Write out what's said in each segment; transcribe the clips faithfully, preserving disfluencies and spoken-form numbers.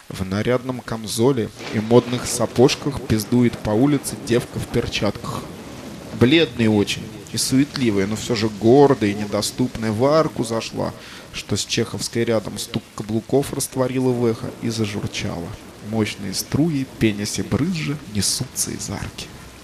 В нарядном камзоле и модных сапожках пиздует по улице девка в перчатках. Бледная очень и суетливая, но все же гордая и недоступная, в арку зашла, что с чеховской рядом стук каблуков растворила в эхо и зажурчала. Мощные струи, пенясь и брызжа, несутся из арки.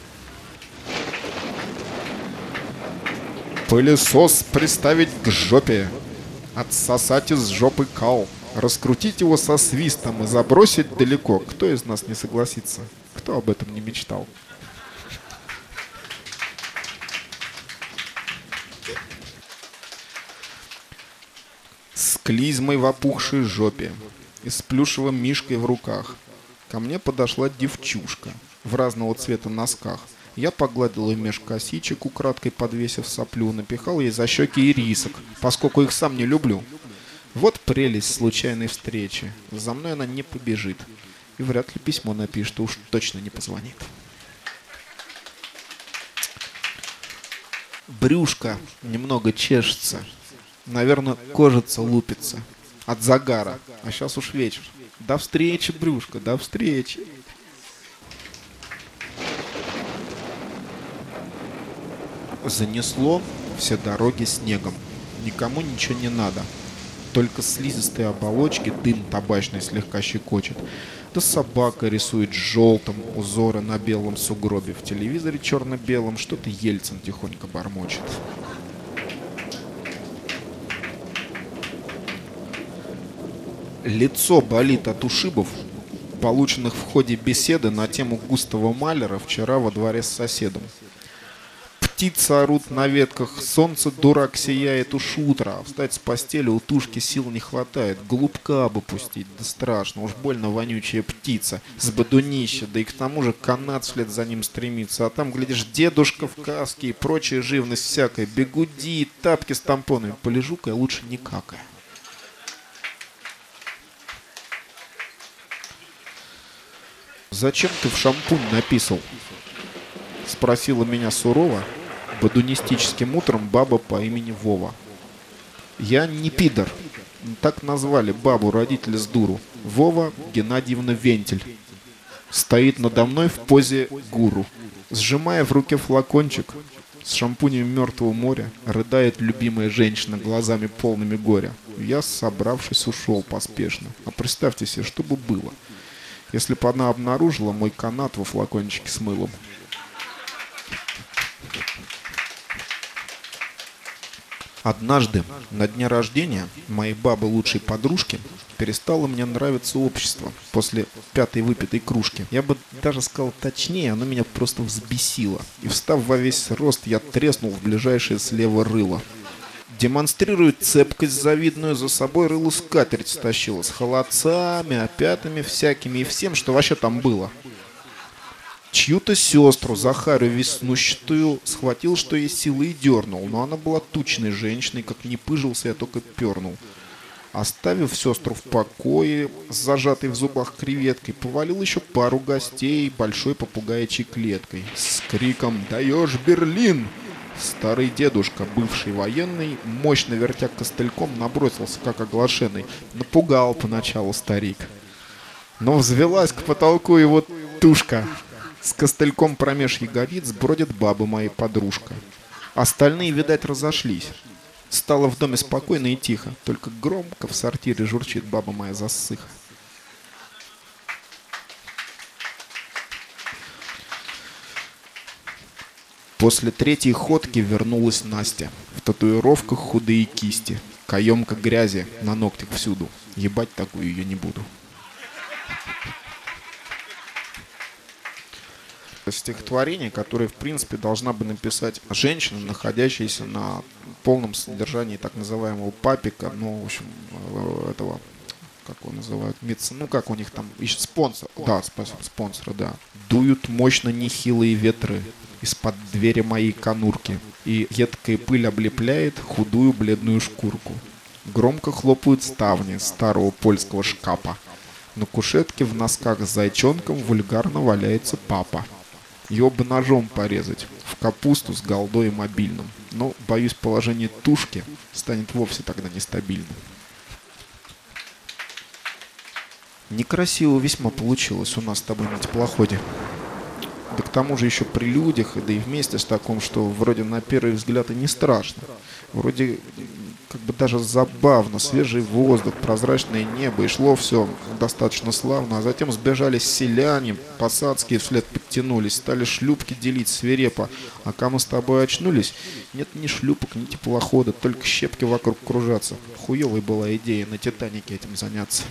Пылесос приставить к жопе, отсосать из жопы кал, раскрутить его со свистом и забросить далеко. Кто из нас не согласится? Кто об этом не мечтал? С клизмой в опухшей жопе и с плюшевым мишкой в руках ко мне подошла девчушка в разного цвета носках. Я погладил ее меж косичек, украдкой подвесив соплю, напихал ей за щеки ирисок, поскольку их сам не люблю. Вот прелесть случайной встречи. За мной она не побежит. И вряд ли письмо напишет, уж точно не позвонит. Брюшко немного чешется. Наверное, кожица лупится. От загара. А сейчас уж вечер. До встречи, брюшко, до встречи. Занесло все дороги снегом. Никому ничего не надо. Только слизистые оболочки дым табачный слегка щекочет. Да собака рисует желтым узоры на белом сугробе. В телевизоре черно-белом что-то Ельцин тихонько бормочет. Лицо болит от ушибов, полученных в ходе беседы на тему Густава Малера вчера во дворе с соседом. Птицы орут на ветках, солнце дурак сияет уж утро, а встать с постели у тушки сил не хватает. Голубка бы пустить, да страшно, уж больно вонючая птица, с бодунища, да и к тому же канат вслед за ним стремится, а там, глядишь, дедушка в каске и прочая живность всякая, бегуди, тапки с тампонами, полежу-ка я лучше не какая. «Зачем ты в шампунь написал?» — спросила меня сурово бодунистическим утром баба по имени Вова. «Я не пидор. Так назвали бабу родители с дуру. Вова Геннадьевна Вентиль. Стоит надо мной в позе гуру. Сжимая в руке флакончик с шампунем мертвого моря, рыдает любимая женщина глазами полными горя. Я, собравшись, ушел поспешно. А представьте себе, что бы было, если бы она обнаружила мой канат во флакончике с мылом. Однажды на дне рождения моей бабы лучшей подружки перестало мне нравиться общество после пятой выпитой кружки. Я бы даже сказал точнее, оно меня просто взбесило. И встав во весь рост, я треснул в ближайшее слева рыло. Демонстрирует цепкость завидную, за собой рыло скатерть стащила с холодцами, опятами всякими и всем, что вообще там было. Чью-то сестру, Захарию веснущатую, схватил, что есть силы, и дернул, но она была тучной женщиной, как не пыжился, я только пернул. Оставив сестру в покое с зажатой в зубах креветкой, повалил еще пару гостей большой попугаячьей клеткой с криком «Даешь, Берлин!». Старый дедушка, бывший военный, мощно вертя костыльком, набросился, как оглашенный. Напугал поначалу старик. Но взвелась к потолку его тушка. С костыльком промеж ягодиц бродит баба моя подружка. Остальные, видать, разошлись. Стало в доме спокойно и тихо. Только громко в сортире журчит баба моя засыха. После третьей ходки вернулась Настя. В татуировках худые кисти. Каемка грязи на ногтях всюду. Ебать такую ее не буду. Стихотворение, которое, в принципе, должна бы написать женщина, находящаяся на полном содержании так называемого папика, ну, в общем, этого, как его называют, мец, ну, как у них там, ищет спонсор, да, спасибо, спонсора, да. Дуют мощно нехилые ветры из-под двери моей конурки, и едкая пыль облепляет худую бледную шкурку. Громко хлопают ставни старого польского шкафа. На кушетке в носках с зайчонком вульгарно валяется папа. Его бы ножом порезать, в капусту с голдой и мобильным. Но, боюсь, положение тушки станет вовсе тогда нестабильным. Некрасиво весьма получилось у нас с тобой на теплоходе. Да к тому же еще при людях, да и вместе с таком, что вроде на первый взгляд и не страшно. Вроде как бы даже забавно, свежий воздух, прозрачное небо, и шло все достаточно славно, а затем сбежались селяне, посадские вслед подтянулись, стали шлюпки делить свирепо, а когда мы с тобой очнулись, нет ни шлюпок, ни теплохода, только щепки вокруг кружатся. Хуевой была идея на Титанике этим заняться.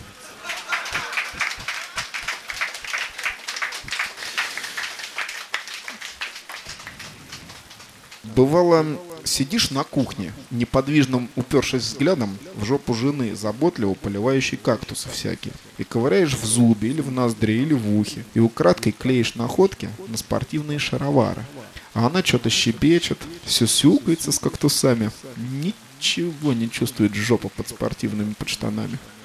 Бывало, сидишь на кухне, неподвижным упершись взглядом в жопу жены, заботливо поливающей кактусы всякие, и ковыряешь в зубе, или в ноздре, или в ухе, и украдкой клеишь находки на спортивные шаровары. А она что-то щебечет, все сюкается с кактусами, ничего не чувствует жопа под спортивными подштанами.